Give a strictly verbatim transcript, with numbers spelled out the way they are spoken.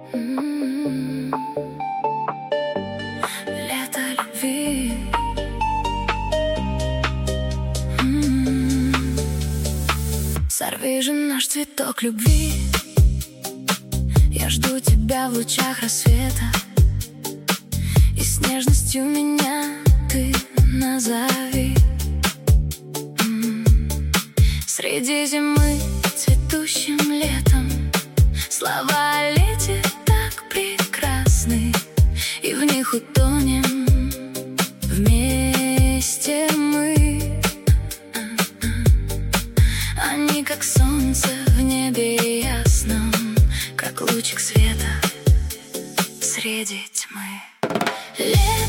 М-м-м. Лето любви. М-м-м. Сорви же наш цветок любви. Я жду тебя в лучах рассвета, и с нежностью меня ты назови. М-м-м. Среди зимы цветущим летом слова о лете так прекрасны, и в них утонем вместе мы. Они как солнце в небе ясном, как лучик света среди тьмы. Лето